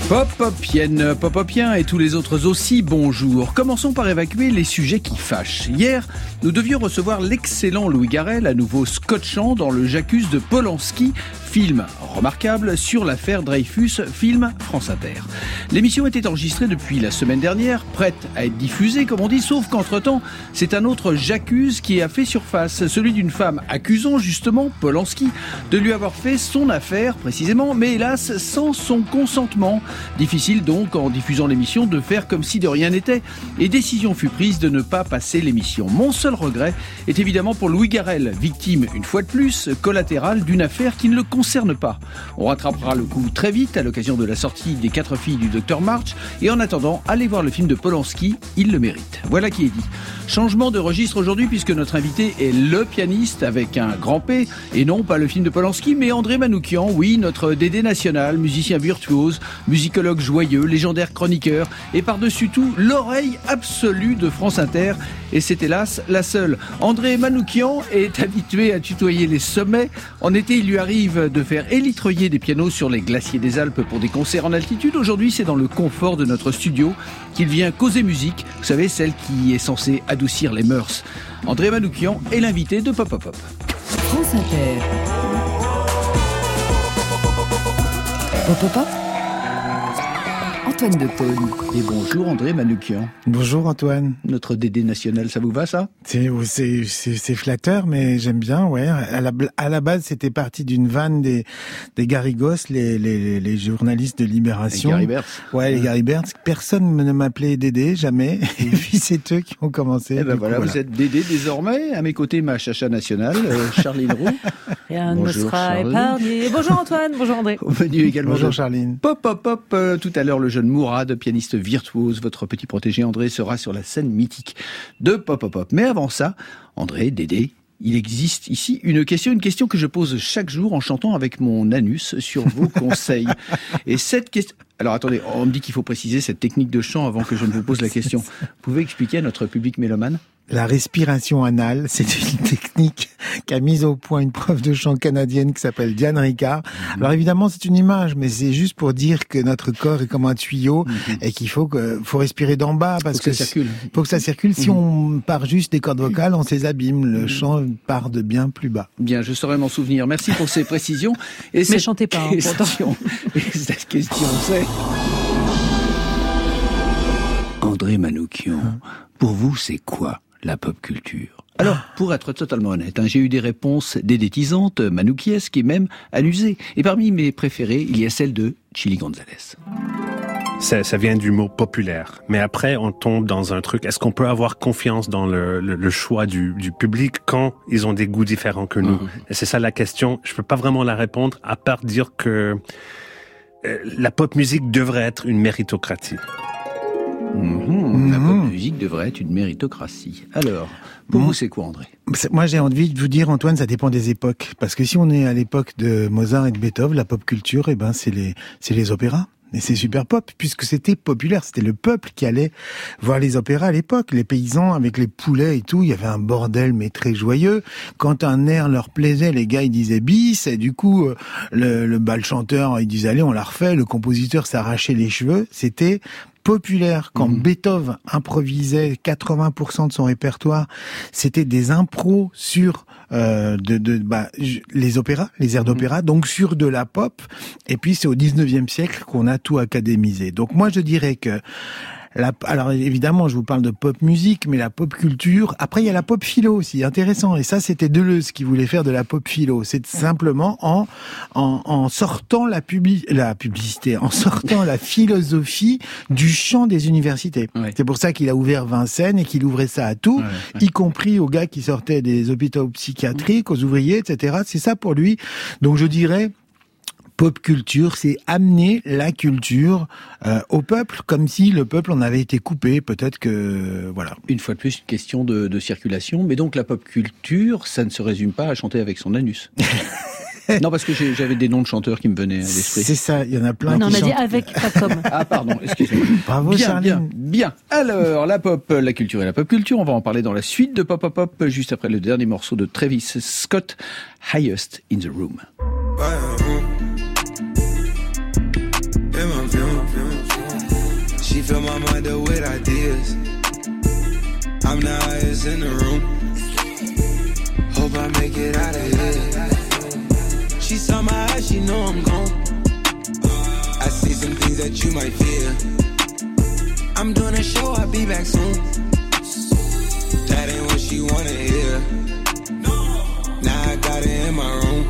Popopienne, popopien et tous les autres aussi, bonjour. Commençons par évacuer les sujets qui fâchent. Hier, nous devions recevoir l'excellent Louis Garrel, à nouveau scotchant dans le J'accuse de Polanski, film remarquable sur l'affaire Dreyfus, film France Inter. L'émission était enregistrée depuis la semaine dernière, prête à être diffusée, comme on dit, sauf qu'entre-temps, c'est un autre J'accuse qui a fait surface, celui d'une femme accusant justement Polanski de lui avoir fait son affaire, précisément, mais hélas, sans son consentement. Difficile donc, en diffusant l'émission, de faire comme si de rien n'était. Et décision fut prise de ne pas passer l'émission. Mon seul regret est évidemment pour Louis Garrel, victime, une fois de plus, collatérale d'une affaire qui ne le concerne pas. On rattrapera le coup très vite à l'occasion de la sortie des 4 filles du Dr March. Et en attendant, allez voir le film de Polanski, il le mérite. Voilà qui est dit. Changement de registre aujourd'hui puisque notre invité est le pianiste avec un grand P. Et non, pas le film de Polanski, mais André Manoukian, oui, notre Dédé national, musicien virtuose, musicologue joyeux, légendaire chroniqueur et par-dessus tout, l'oreille absolue de France Inter. Et c'est hélas la seule. André Manoukian est habitué à tutoyer les sommets. En été, il lui arrive de faire élitreiller des pianos sur les glaciers des Alpes pour des concerts en altitude. Aujourd'hui, c'est dans le confort de notre studio qu'il vient causer musique. Vous savez, celle qui est censée adoucir les mœurs. André Manoukian est l'invité de Pop Pop Pop. France Inter. Pop Pop Pop. Antoine Depaune. Et bonjour André Manoukian. Bonjour Antoine. Notre Dédé national, ça vous va ça ? C'est flatteur, mais j'aime bien, ouais. À la base, c'était parti d'une vanne des Garrigos, les journalistes de Libération. Les Garibert. Ouais, les Garibert. Personne ne m'appelait Dédé, jamais. Et puis c'est eux qui ont commencé. Et ben voilà, vous êtes Dédé désormais. À mes côtés, ma chacha nationale, Charline Roux. Rien ne sera épargné. Bonjour Antoine, bonjour André. Au menu également. Bonjour Charline. Pop, pop, pop. Tout à l'heure, le jeune Mourad, pianiste virtuose. Votre petit protégé André sera sur la scène mythique de Pop, pop, pop. Mais avant ça, André, Dédé, il existe ici une question que je pose chaque jour en chantant avec mon anus sur vos conseils. Et cette question... Alors attendez, on me dit qu'il faut préciser cette technique de chant avant que je ne vous pose la question. Vous pouvez expliquer à notre public mélomane ? La respiration anale, c'est une technique qu'a mise au point une prof de chant canadienne qui s'appelle Diane Ricard. Alors évidemment, c'est une image, mais c'est juste pour dire que notre corps est comme un tuyau et qu'il faut respirer d'en bas parce que ça circule. Faut que ça circule. Si on part juste des cordes vocales, on les abîme. Le chant part de bien plus bas. Bien, je saurai m'en souvenir. Merci pour ces précisions. Et mais chantez pas, pourtant. Et cette question, c'est... André Manoukian, pour vous, c'est quoi la pop culture ? Alors, pour être totalement honnête, j'ai eu des réponses dédétisantes, manoukiesques et même amusées. Et parmi mes préférées, il y a celle de Chili González. Ça vient du mot populaire. Mais après, on tombe dans un truc. Est-ce qu'on peut avoir confiance dans le choix du public quand ils ont des goûts différents que nous ? Et c'est ça la question. Je peux pas vraiment la répondre, à part dire que la pop musique devrait être une méritocratie. La pop musique devrait être une méritocratie. Alors, pour vous, c'est quoi, André ? Moi, j'ai envie de vous dire, Antoine, ça dépend des époques. Parce que si on est à l'époque de Mozart et de Beethoven, la pop culture, c'est les opéras. Et c'est super pop, puisque c'était populaire. C'était le peuple qui allait voir les opéras à l'époque. Les paysans, avec les poulets et tout, il y avait un bordel, mais très joyeux. Quand un air leur plaisait, les gars, ils disaient bis. Et du coup, le chanteur, il disait, allez, on la refait. Le compositeur s'arrachait les cheveux. C'était populaire. Quand Beethoven improvisait 80% de son répertoire, c'était des impros sur les opéras, les airs d'opéra, donc sur de la pop. Et puis c'est au 19e siècle qu'on a tout académisé. Donc moi je dirais que alors évidemment, je vous parle de pop musique, mais la pop culture. Après, il y a la pop philo aussi, intéressant. Et ça, c'était Deleuze qui voulait faire de la pop philo. C'est simplement en sortant la publicité, en sortant la philosophie du champ des universités. Ouais. C'est pour ça qu'il a ouvert Vincennes et qu'il ouvrait ça à tout, y compris aux gars qui sortaient des hôpitaux psychiatriques, aux ouvriers, etc. C'est ça pour lui. Donc je dirais, pop culture, c'est amener la culture au peuple, comme si le peuple en avait été coupé. Peut-être que voilà. Une fois de plus, une question de circulation. Mais donc la pop culture, ça ne se résume pas à chanter avec son anus. Non, parce que j'avais des noms de chanteurs qui me venaient à l'esprit. C'est ça, il y en a plein. Non, qui on a dit chantent. avec, pas comme. Ah pardon, excusez-moi. Bravo, bien, Charline. Bien. Alors, la pop, la culture et la pop culture, on va en parler dans la suite de Pop Pop Pop, juste après le dernier morceau de Travis Scott, Highest in the Room. fill my mind up with ideas. I'm the highest in the room. Hope I make it out of here. She saw my eyes, she know I'm gone. I see some things that you might fear. I'm doing a show, I'll be back soon. That ain't what she wanna hear. Now I got it in my room.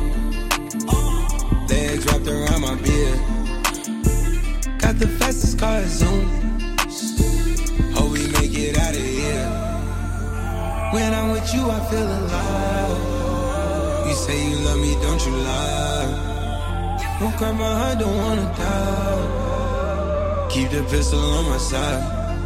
Legs wrapped around my beard. Got the fastest car, Zoom. Hope we make it out of here. When I'm with you, I feel alive. You say you love me, don't you lie? Won't cry my heart, don't wanna die. Keep the pistol on my side.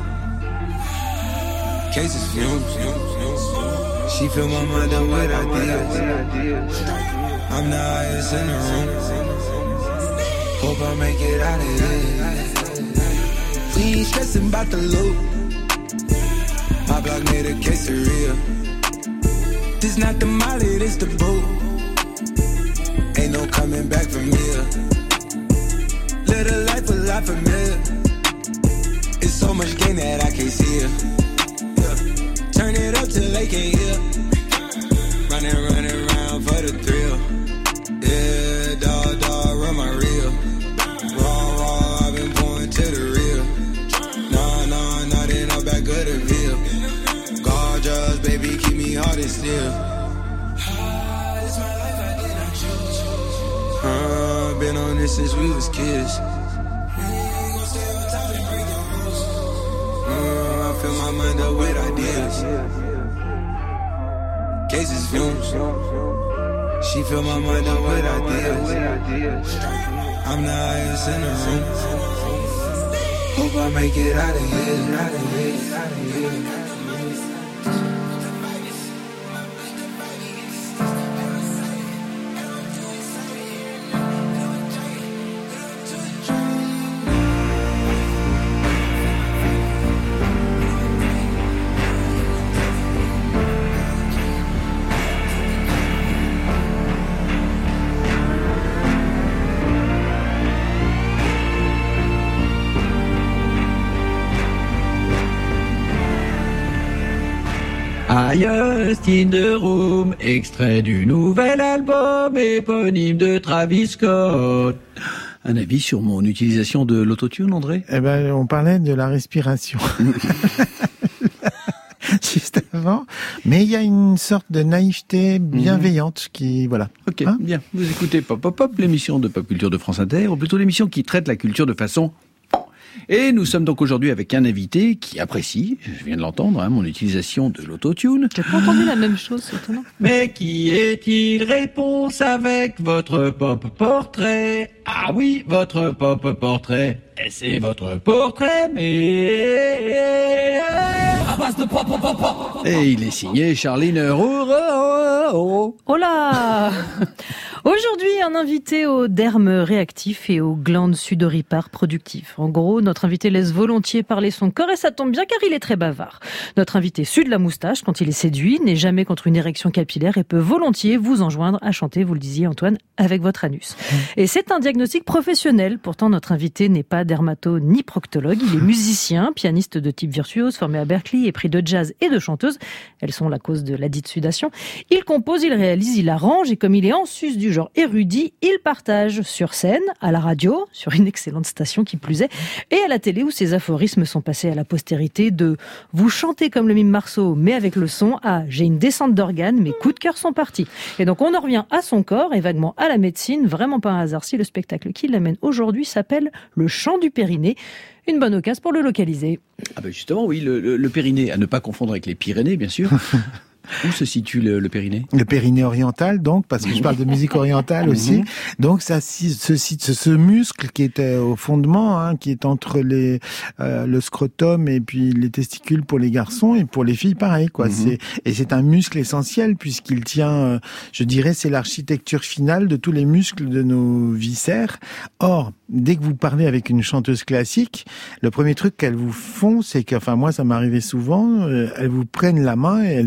Cases fumes. She fill my mind up with ideas. I'm the highest in the room. Hope I make it out of here. We ain't stressing about the loot. My block made a quesadilla. This not the molly, this the boot. Ain't no coming back from here. Live a life a lot familiar. It's so much gain that I can't see it. Yeah. Turn it up till they can't hear. Running around for the thrill. Yeah, dog, run my reel. Raw, I've been pouring to the real. Nah, not in the back of the veil. Gorgeous, baby, keep me hard and still. It's my life, I did not choose. Been on this since we was kids. I fill my mind up with ideas. Cases fumes. She fill my mind up with ideas. I'm the highest in the room. Hope I make it out of here. Highest in the Room, extrait du nouvel album éponyme de Travis Scott. Un avis sur mon utilisation de l'autotune, André ? Eh ben, on parlait de la respiration. Juste avant. Mais il y a une sorte de naïveté bienveillante qui, voilà. Ok, bien. Vous écoutez Pop Pop Pop, l'émission de Pop Culture de France Inter, ou plutôt l'émission qui traite la culture de façon... Et nous sommes donc aujourd'hui avec un invité qui apprécie, je viens de l'entendre, mon utilisation de l'autotune. J'ai pas entendu la même chose, c'est étonnant. Mais qui est-il ? Réponse avec votre pop portrait. Ah oui, votre pop portrait. Et c'est votre portrait, mais... à base de pop, pop, pop, pop. Et il est signé Charline Roux. Oh là. Aujourd'hui, un invité aux dermes réactifs et aux glandes sudoripares productives. En gros, notre invité laisse volontiers parler son corps et ça tombe bien car il est très bavard. Notre invité sude la moustache quand il est séduit, n'est jamais contre une érection capillaire et peut volontiers vous enjoindre à chanter, vous le disiez Antoine, avec votre anus. Et c'est un diagnostic professionnel. Pourtant, notre invité n'est pas dermato ni proctologue. Il est musicien, pianiste de type virtuose, formé à Berklee et pris de jazz et de chanteuse. Elles sont la cause de la dite sudation. Il compose, il réalise, il arrange et comme il est en sus du genre érudit, il partage sur scène, à la radio, sur une excellente station qui plus est, et à la télé où ses aphorismes sont passés à la postérité de « vous chantez comme le mime Marceau, mais avec le son » à « j'ai une descente d'organes, mes coups de cœur sont partis ». Et donc on en revient à son corps et vaguement à la médecine, vraiment pas un hasard si le spectacle qui l'amène aujourd'hui s'appelle « Le chant du périnée ». Une bonne occasion pour le localiser. Ah ben justement, oui, le périnée, à ne pas confondre avec les Pyrénées, bien sûr. Où se situe le périnée ? Le périnée oriental, donc, parce que je parle de musique orientale aussi. Donc, ça, ce muscle qui est au fondement, qui est entre le scrotum et puis les testicules pour les garçons et pour les filles, pareil, quoi. C'est un muscle essentiel puisqu'il tient, je dirais, c'est l'architecture finale de tous les muscles de nos viscères. Or, dès que vous parlez avec une chanteuse classique, le premier truc qu'elles vous font, c'est que, enfin, moi, ça m'arrivait souvent, elles vous prennent la main et elles vous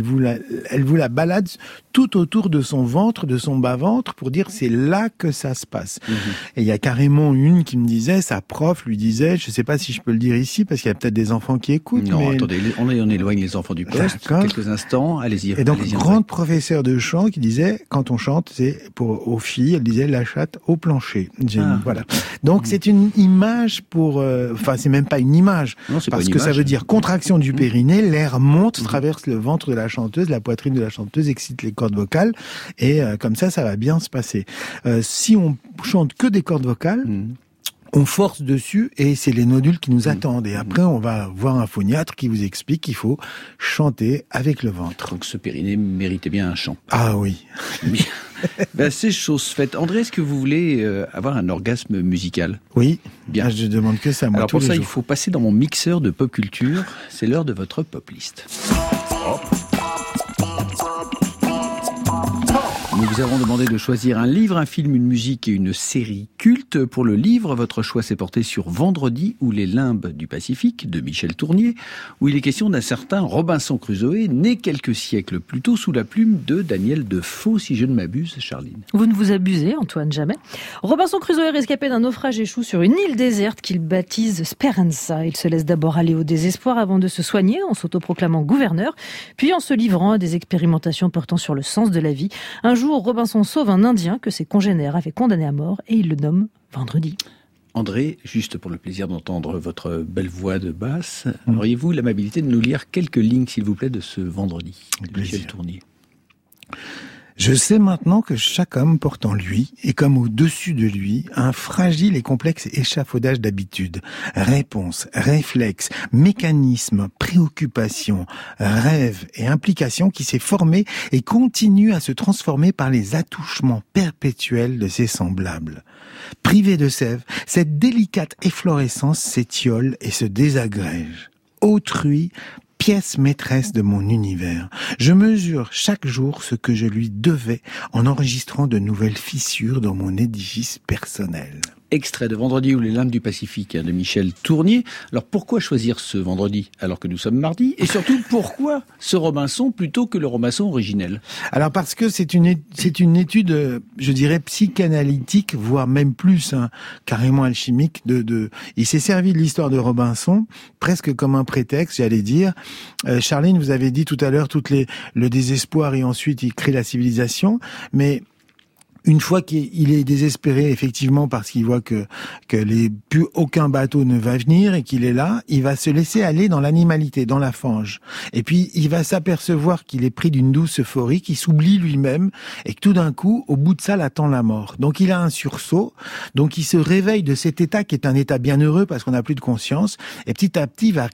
elle vous la balade tout autour de son ventre, de son bas-ventre, pour dire c'est là que ça se passe. Et il y a carrément une qui me disait, sa prof lui disait, je sais pas si je peux le dire ici, parce qu'il y a peut-être des enfants qui écoutent. Non, mais... attendez, on éloigne les enfants du poste. D'accord. Quelques instants, allez-y. Et donc, allez-y, grande professeure de chant qui disait, quand on chante, c'est aux filles, elle disait la chatte au plancher. Voilà. Donc, c'est une image pour, c'est même pas une image. Non, c'est parce pas une que image. ça veut dire contraction du périnée, l'air monte, traverse le ventre de la chanteuse, la poitrine de la chanteuse, excite les cordes vocales, et comme ça va bien se passer. Si on chante que des cordes vocales, on force dessus et c'est les nodules qui nous attendent. Et après, on va voir un phoniatre qui vous explique qu'il faut chanter avec le ventre. Donc ce périnée méritait bien un chant. Ah oui. Ben, c'est chose faite. André, est-ce que vous voulez avoir un orgasme musical? Oui. Bien. Ah, je demande que ça, moi, Alors tous pour ça, les il jours. faut passer dans mon mixeur de pop culture. C'est l'heure de votre pop list. Nous vous avons demandé de choisir un livre, un film, une musique et une série culte. Pour le livre, votre choix s'est porté sur Vendredi ou les limbes du Pacifique de Michel Tournier, où il est question d'un certain Robinson Crusoe, né quelques siècles plus tôt sous la plume de Daniel Defoe, si je ne m'abuse, Charline. Vous ne vous abusez, Antoine, jamais. Robinson Crusoe est rescapé d'un naufrage échoue sur une île déserte qu'il baptise Speranza. Il se laisse d'abord aller au désespoir avant de se soigner en s'autoproclamant gouverneur, puis en se livrant à des expérimentations portant sur le sens de la vie. Un jour, Robinson sauve un Indien que ses congénères avaient condamné à mort et il le nomme Vendredi. André, juste pour le plaisir d'entendre votre belle voix de basse, auriez-vous l'amabilité de nous lire quelques lignes, s'il vous plaît, de ce Vendredi de Michel Tournier? Je sais maintenant que chaque homme porte en lui, et comme au-dessus de lui, un fragile et complexe échafaudage d'habitudes, réponses, réflexes, mécanismes, préoccupations, rêves et implications qui s'est formé et continue à se transformer par les attouchements perpétuels de ses semblables. Privé de sève, cette délicate efflorescence s'étiole et se désagrège. Autrui, pièce maîtresse de mon univers. Je mesure chaque jour ce que je lui devais en enregistrant de nouvelles fissures dans mon édifice personnel. Extrait de Vendredi ou les limbes du Pacifique de Michel Tournier. Alors pourquoi choisir ce vendredi alors que nous sommes mardi? Et surtout, pourquoi ce Robinson plutôt que le Robinson originel? Alors parce que c'est une étude, je dirais, psychanalytique, voire même plus, carrément alchimique. Il s'est servi de l'histoire de Robinson presque comme un prétexte, j'allais dire. Charline, vous avez dit tout à l'heure le désespoir et ensuite il crée la civilisation, mais une fois qu'il est désespéré, effectivement, parce qu'il voit que plus aucun bateau ne va venir et qu'il est là, il va se laisser aller dans l'animalité, dans la fange. Et puis, il va s'apercevoir qu'il est pris d'une douce euphorie, qu'il s'oublie lui-même et que tout d'un coup, au bout de ça, l'attend la mort. Donc, il a un sursaut. Donc, il se réveille de cet état qui est un état bienheureux parce qu'on n'a plus de conscience. Et petit à petit, il va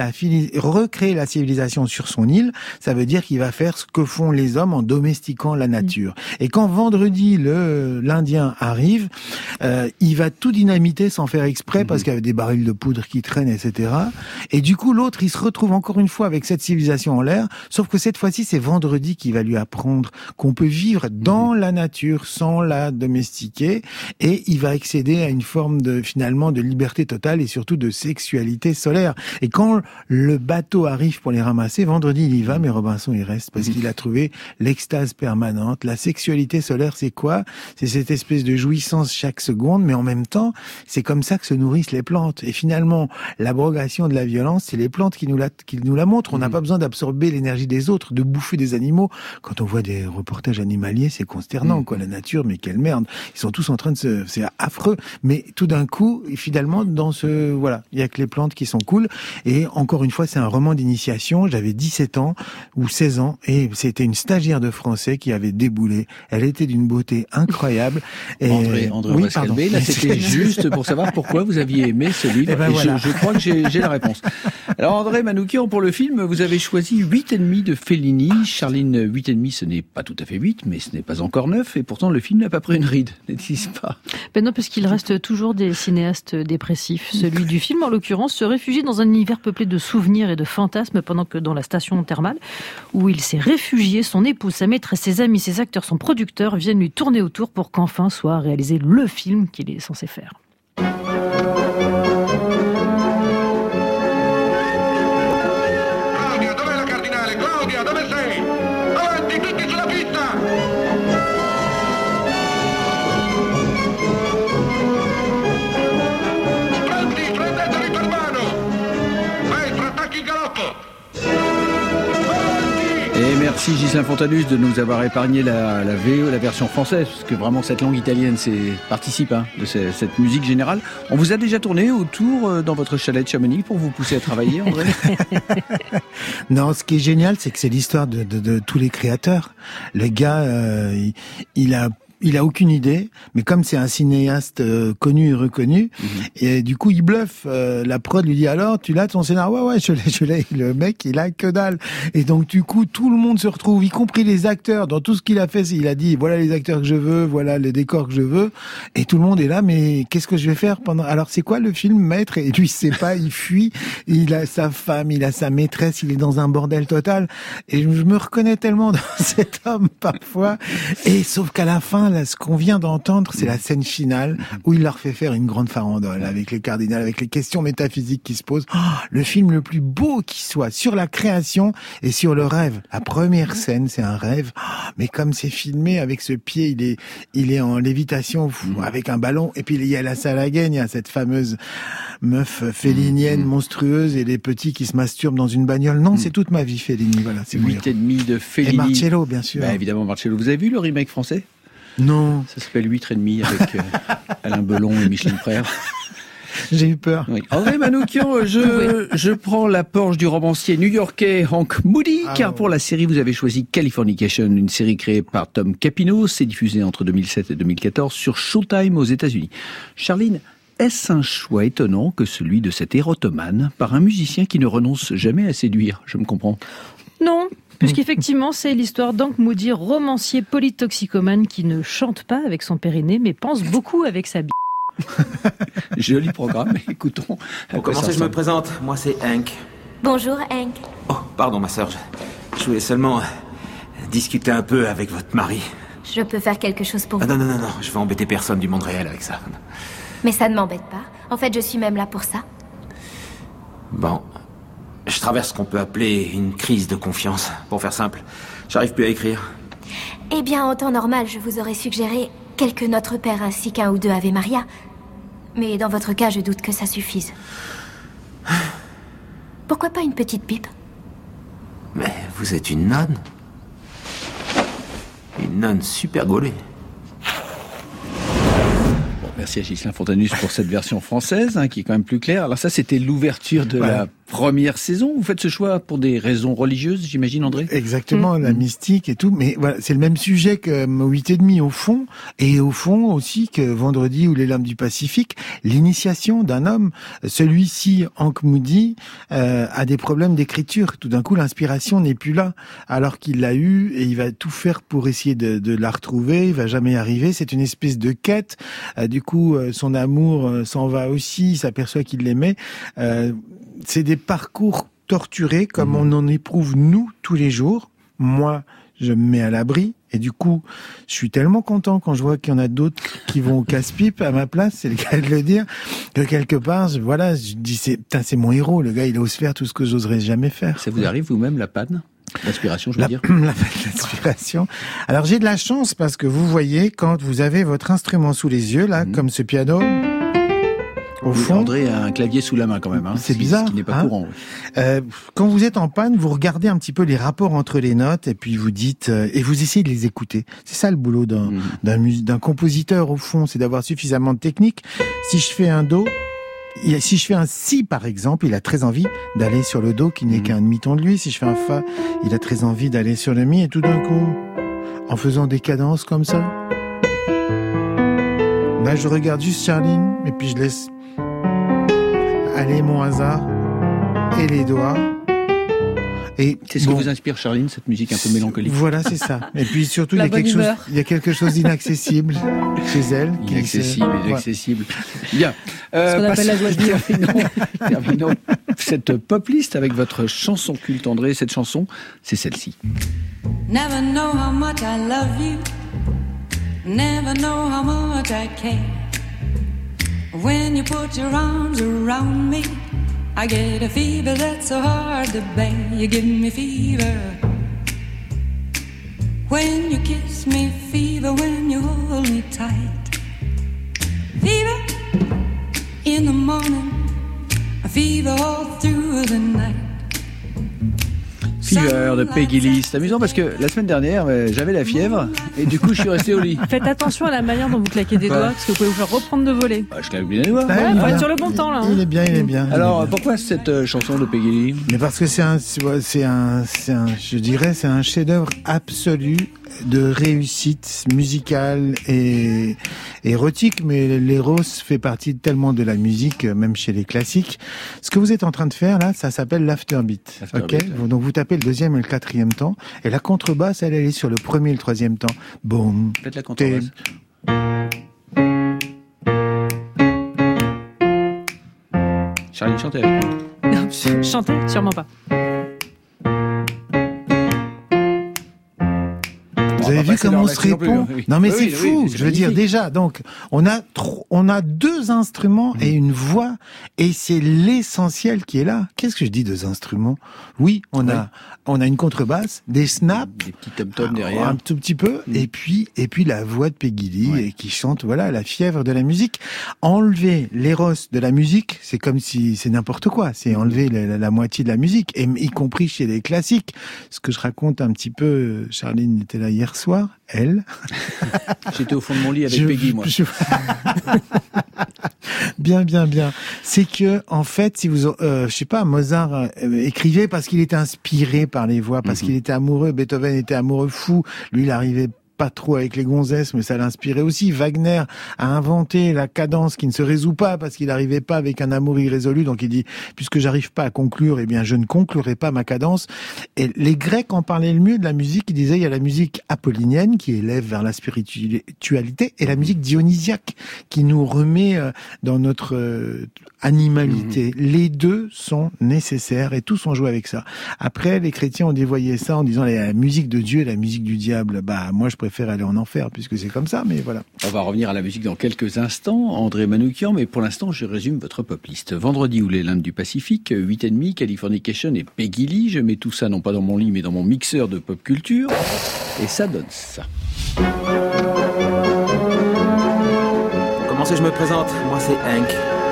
recréer la civilisation sur son île. Ça veut dire qu'il va faire ce que font les hommes en domestiquant la nature. Et quand vendredi, l'Indien arrive, il va tout dynamiter sans faire exprès parce qu'il y avait des barils de poudre qui traînent, etc. Et du coup, l'autre, il se retrouve encore une fois avec cette civilisation en l'air, sauf que cette fois-ci, c'est Vendredi qui va lui apprendre qu'on peut vivre dans la nature sans la domestiquer, et il va accéder à une forme finalement de liberté totale et surtout de sexualité solaire. Et quand le bateau arrive pour les ramasser, Vendredi, il y va, mais Robinson, il reste parce qu'il a trouvé l'extase permanente. La sexualité solaire, c'est quoi? C'est cette espèce de jouissance chaque seconde, mais en même temps, c'est comme ça que se nourrissent les plantes. Et finalement, l'abrogation de la violence, c'est les plantes qui nous la montrent. On n'a pas besoin d'absorber l'énergie des autres, de bouffer des animaux. Quand on voit des reportages animaliers, c'est consternant, quoi. La nature, mais quelle merde. Ils sont tous en train de c'est affreux. Mais tout d'un coup, finalement, il y a que les plantes qui sont cool. Et encore une fois, c'est un roman d'initiation. J'avais 17 ans ou 16 ans et c'était une stagiaire de français qui avait déboulé. Elle était d'une beauté incroyable. Et... André, on va se calmer. Là, c'était juste pour savoir pourquoi vous aviez aimé ce livre. Et voilà. je crois que j'ai la réponse. Alors, André Manoukian, pour le film, vous avez choisi 8,5 de Fellini. Charline, 8,5, ce n'est pas tout à fait 8, mais ce n'est pas encore 9. Et pourtant, le film n'a pas pris une ride, n'est-ce pas? Ben non, parce qu'il reste toujours des cinéastes dépressifs. Celui du film, en l'occurrence, se réfugie dans un univers peuplé de souvenirs et de fantasmes pendant que dans la station thermale, où il s'est réfugié, son épouse, sa maîtresse, ses amis, ses acteurs, son producteur viennent lui tourner autour pour qu'enfin soit réalisé le film qu'il est censé faire. Claudia, dov'è la cardinale? Claudia, dove sei? Merci Ghislain Fontanus de nous avoir épargné la VO, la version française, parce que vraiment cette langue italienne participe de cette musique générale. On vous a déjà tourné autour dans votre chalet de Chamonix pour vous pousser à travailler, André? Non, ce qui est génial, c'est que c'est l'histoire de tous les créateurs. Le gars, il a aucune idée, mais comme c'est un cinéaste connu et reconnu, et du coup il bluffe. La prod lui dit alors tu l'as ton scénario? Ouais, je l'ai. Le mec il a que dalle. Et donc du coup tout le monde se retrouve, y compris les acteurs. Dans tout ce qu'il a fait, il a dit voilà les acteurs que je veux, voilà les décors que je veux, et tout le monde est là. Mais qu'est-ce que je vais faire pendant? Alors c'est quoi le film, maître? Et lui il sait pas, il fuit. Il a sa femme, il a sa maîtresse, il est dans un bordel total. Et je me reconnais tellement dans cet homme parfois. Et sauf qu'à la fin, là, ce qu'on vient d'entendre, c'est la scène finale où il leur fait faire une grande farandole avec les cardinals, avec les questions métaphysiques qui se posent. Oh, le film le plus beau qui soit sur la création et sur le rêve. La première scène, c'est un rêve. Oh, mais comme c'est filmé avec ce pied, il est en lévitation avec un ballon. Et puis il y a la salle à gagne, il y a cette fameuse meuf félinienne monstrueuse et les petits qui se masturbent dans une bagnole. Non, c'est toute ma vie, Fellini. Voilà, c'est 8,5 de Fellini. Et Marcello, bien sûr. Bah, évidemment, Marcello. Vous avez vu le remake français? Non. Ça s'appelle 8,5 avec Alain Belon et Micheline Prère. J'ai eu peur. Oui. André Manoukian, je prends la Porsche du romancier new-yorkais Hank Moody, car pour la série, vous avez choisi Californication, une série créée par Tom Capino. C'est diffusé entre 2007 et 2014 sur Showtime aux États-Unis. Charline, est-ce un choix étonnant que celui de cet érotomane par un musicien qui ne renonce jamais à séduire? Je me comprends. Non, puisqu'effectivement, c'est l'histoire d'Hank Moody, romancier polytoxicomane qui ne chante pas avec son périnée, mais pense beaucoup avec sa bille. Joli programme, écoutons. Pour commencer, je me présente. Moi, c'est Hank. Bonjour, Hank. Oh, pardon, ma sœur. Je voulais seulement discuter un peu avec votre mari. Je peux faire quelque chose pour vous. Non. Je vais embêter personne du monde réel avec ça. Mais ça ne m'embête pas. En fait, je suis même là pour ça. Bon. Je traverse ce qu'on peut appeler une crise de confiance. Pour faire simple, j'arrive plus à écrire. Eh bien, en temps normal, je vous aurais suggéré quelques Notre Père ainsi qu'un ou deux Ave Maria. Mais dans votre cas, je doute que ça suffise. Pourquoi pas une petite pipe? Mais vous êtes une nonne. Une nonne super gaulée. Merci à Ghislain Fontanus pour cette version française, qui est quand même plus claire. Alors ça, c'était l'ouverture de la première saison. Vous faites ce choix pour des raisons religieuses, j'imagine, André? Exactement, la mystique et tout. Mais voilà, c'est le même sujet que 8,5 au fond. Et au fond aussi que Vendredi ou Les Lames du Pacifique, l'initiation d'un homme. Celui-ci, Hank Moody, a des problèmes d'écriture. Tout d'un coup, l'inspiration n'est plus là. Alors qu'il l'a eu et il va tout faire pour essayer de la retrouver. Il va jamais y arriver. C'est une espèce de quête. Du coup, son amour s'en va aussi. Il s'aperçoit qu'il l'aimait. C'est des parcours torturés comme on en éprouve nous tous les jours. Moi, je me mets à l'abri et du coup, je suis tellement content quand je vois qu'il y en a d'autres qui vont au casse-pipe à ma place, c'est le cas de le dire, que quelque part, je dis c'est mon héros, le gars, il ose faire tout ce que j'oserais jamais faire. Ça vous arrive vous-même la panne? L'inspiration, je veux dire. L'inspiration. Alors j'ai de la chance parce que vous voyez, quand vous avez votre instrument sous les yeux, là, comme ce piano, au fond, André a un clavier sous la main quand même. C'est bizarre. Ce qui n'est pas courant. Quand vous êtes en panne, vous regardez un petit peu les rapports entre les notes et puis vous dites et vous essayez de les écouter. C'est ça le boulot d'un compositeur au fond, c'est d'avoir suffisamment de technique. Si je fais un do, si je fais un si par exemple, il a très envie d'aller sur le do qui n'est qu'un demi-ton de lui. Si je fais un fa, il a très envie d'aller sur le mi et tout d'un coup, en faisant des cadences comme ça, là je regarde juste Charline et puis je laisse aller mon hasard et les doigts. Et c'est ce que vous inspire, Charline, cette musique un peu mélancolique. Voilà, c'est ça. Et puis surtout, il y a quelque chose d'inaccessible chez elle. Inaccessible. Bien. Ce qu'on appelle la joie de vivre. Terminons cette pop list avec votre chanson culte, André. Cette chanson, c'est celle-ci. Never know how much I love you. Never know how much I care. When you put your arms around me, I get a fever that's so hard to bear. You give me fever when you kiss me, fever when you hold me tight. Fever in the morning, a fever all through the night. Fever de Peggy Lee. C'est amusant parce que la semaine dernière, j'avais la fièvre et du coup, je suis resté au lit. Faites attention à la manière dont vous claquez des doigts parce que vous pouvez vous faire reprendre de voler. Je claque bien les doigts. Ah, Faut être sur le bon temps là. Il est bien, il est bien. Alors, pourquoi cette chanson de Peggy Lee? Mais parce que c'est un, je dirais, c'est un chef-d'œuvre absolu de réussite musicale et érotique, mais l'Eros fait partie tellement de la musique, même chez les classiques. Ce que vous êtes en train de faire là, ça s'appelle l'afterbeat. Ok. Donc vous tapez le deuxième et le quatrième temps, et la contrebasse, elle est sur le premier et le troisième temps. Boum. Faites la contrebasse. Charline, chantez avec moi. Chanter, sûrement pas. Vous avez vu comment on se répond? Non mais c'est fou. Je veux dire déjà. Donc on a deux instruments et une voix, et c'est l'essentiel qui est là. Qu'est-ce que je dis, deux instruments? Oui, on a une contrebasse, des snaps, des petits tom-toms derrière, un tout petit peu, et puis la voix de Peggy Lee et qui chante la fièvre de la musique. Enlever l'éros de la musique, c'est comme si c'est n'importe quoi. C'est enlever la moitié de la musique, et y compris chez les classiques. Ce que je raconte un petit peu, Charline était là hier soir, elle. J'étais au fond de mon lit avec Peggy, moi. Bien. C'est que, en fait, si vous, je sais pas, Mozart écrivait parce qu'il était inspiré par les voix, parce qu'il était amoureux. Beethoven était amoureux fou. Lui, il arrivait pas trop avec les gonzesses, mais ça l'inspirait aussi. Wagner a inventé la cadence qui ne se résout pas parce qu'il n'arrivait pas avec un amour irrésolu. Donc il dit, puisque j'arrive pas à conclure, eh bien je ne conclurai pas ma cadence. Et les Grecs en parlaient le mieux de la musique. Ils disaient, il y a la musique apollinienne qui élève vers la spiritualité, et la musique dionysiaque qui nous remet dans notre animalité. Les deux sont nécessaires et tous ont joué avec ça. Après, les chrétiens ont dévoyé ça en disant la musique de Dieu et la musique du diable. Bah moi je préfère aller en enfer puisque c'est comme ça, mais voilà. On va revenir à la musique dans quelques instants, André Manoukian, mais pour l'instant je résume votre pop list. Vendredi ou les l'Inde du Pacifique, 8,5, Californication et Peggy Lee. Je mets tout ça non pas dans mon lit mais dans mon mixeur de pop culture, et ça donne ça. Comment c'est, je me présente? Moi c'est Hank.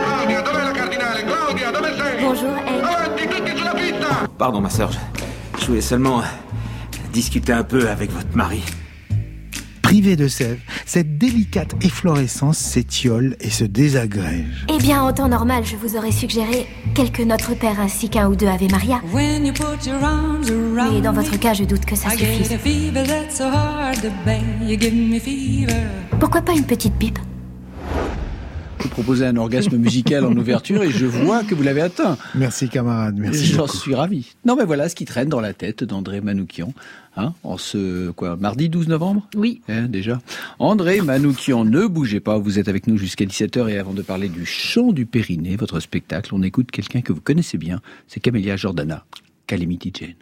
Bonjour, Hank. Pardon ma sœur, je voulais seulement discuter un peu avec votre mari. Privé de sève, cette délicate efflorescence s'étiole et se désagrège. Eh bien, en temps normal, je vous aurais suggéré quelques Notre Père ainsi qu'un ou deux Ave Maria. Mais dans votre cas, je doute que ça suffise. Pourquoi pas une petite pipe? Je vous proposais un orgasme musical en ouverture et je vois que vous l'avez atteint. Merci camarade, merci. J'en suis ravi. Non mais voilà ce qui traîne dans la tête d'André Manoukian. En ce mardi 12 novembre? Oui. Déjà. André Manoukian, ne bougez pas, vous êtes avec nous jusqu'à 17h, et avant de parler du chant du Périnée, votre spectacle, on écoute quelqu'un que vous connaissez bien, c'est Camélia Jordana, Calamity Jane.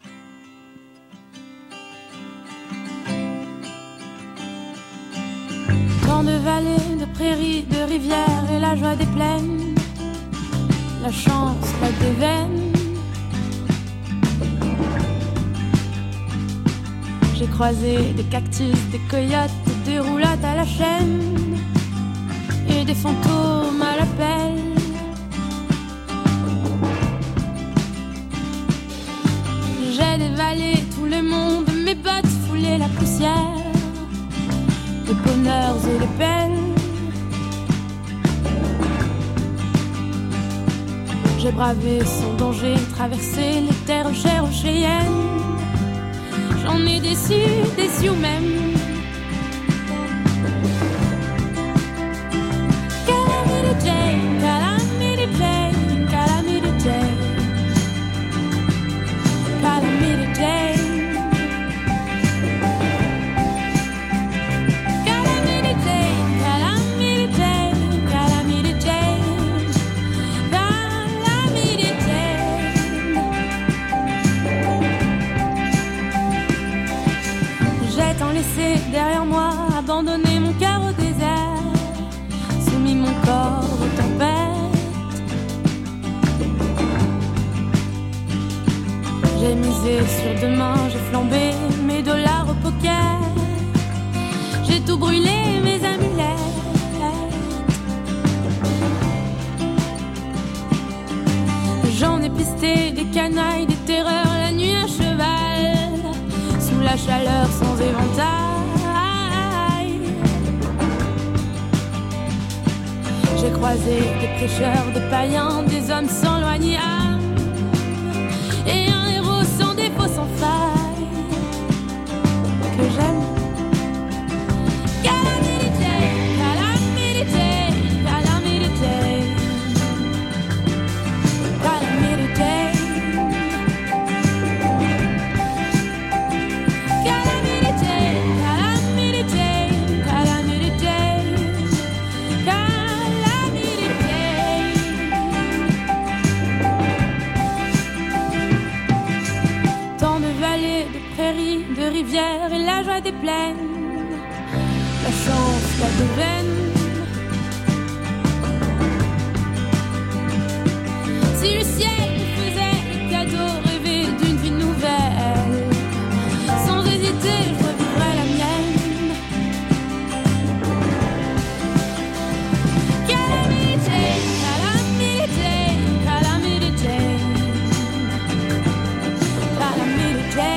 Tant de vallées, de prairies, de rivières et la joie des plaines, la chance, la déveine. J'ai croisé des cactus, des coyotes, des roulottes à la chaîne et des fantômes à l'appel. J'ai dévalé tout le monde, mes bottes foulaient la poussière, les bonheurs et les peines. J'ai bravé son danger, traversé les terres chères aux Cheyennes. J'en ai déçu même. Calamity Jane, Calamity Jane, Calamity Jane, Calamity Jane. Derrière moi, abandonné mon cœur au désert, soumis mon corps aux tempêtes. J'ai misé sur demain, j'ai flambé mes dollars au poker. J'ai tout brûlé, mes amulettes. J'en ai pisté des canailles, des terreurs, la nuit achevée. chaleur sans éventail. J'ai croisé des prêcheurs, des païens, des hommes sans loi ni âme, et un héros sans défaut, sans faille, que j'aime. Et la joie des plaines, la chance, la veine. Si le ciel me faisait le cadeau, rêver d'une vie nouvelle, sans hésiter, je revivrais la mienne. Calamité, calamité, calamité, calamité.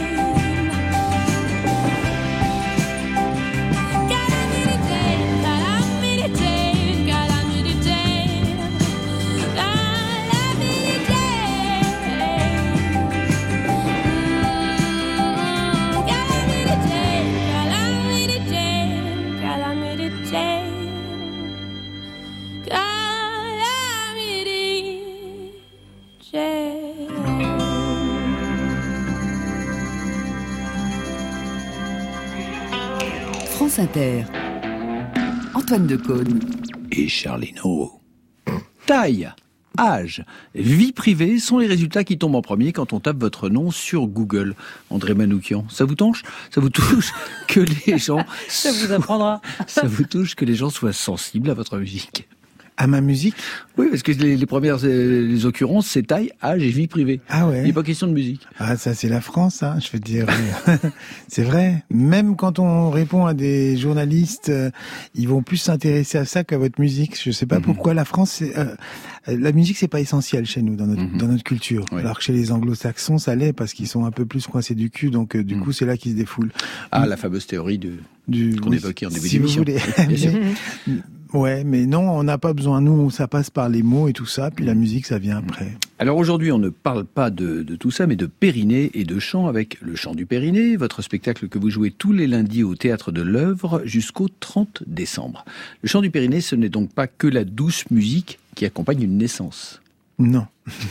France Inter. Antoine Decaune. Et Charlino. Taille, âge, vie privée sont les résultats qui tombent en premier quand on tape votre nom sur Google. André Manoukian, ça vous touche que les gens... Ça vous apprendra. Ça vous touche que les gens soient sensibles à votre musique? À ma musique? Oui, parce que les premières les occurrences, c'est taille, âge et vie privée. Ah ouais. Il n'est pas question de musique. Ah, ça c'est la France, hein, je veux dire. C'est vrai. Même quand on répond à des journalistes, ils vont plus s'intéresser à ça qu'à votre musique. Je sais pas pourquoi la France, la musique c'est pas essentiel chez nous dans notre culture. Oui. Alors que chez les Anglo-Saxons, ça l'est parce qu'ils sont un peu plus coincés du cul, donc du coup c'est là qu'ils se défoulent. Ah, la fameuse théorie qu'on évoquait en début d'émission. Bien sûr. Ouais, mais non, on n'a pas besoin. Nous, ça passe par les mots et tout ça, puis la musique, ça vient après. Alors aujourd'hui, on ne parle pas de tout ça, mais de Périnée et de chant avec le chant du Périnée, votre spectacle que vous jouez tous les lundis au Théâtre de l'Œuvre jusqu'au 30 décembre. Le chant du Périnée, ce n'est donc pas que la douce musique qui accompagne une naissance. Non.